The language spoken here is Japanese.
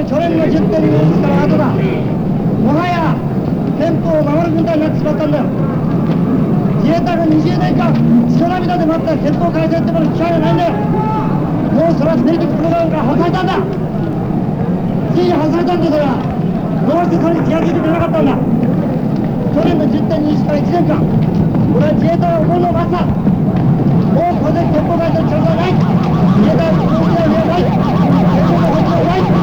去年の10点に移から後だ。もはや憲法を守る軍隊になってしまったんだよ。自衛隊が20年間血涙で待った憲法改正ってものに機会がないんだよ。もうそれは政治プログラムから外されたんだ。ついに外されたんだ。それはどうしてそれに気が付いてくれなかったんだ。去年の10点にから1年間俺は自衛隊を怒るのを待った。もうこれで憲法改正の力がない。自衛隊は自分の時代を見えない。憲法の本当はない。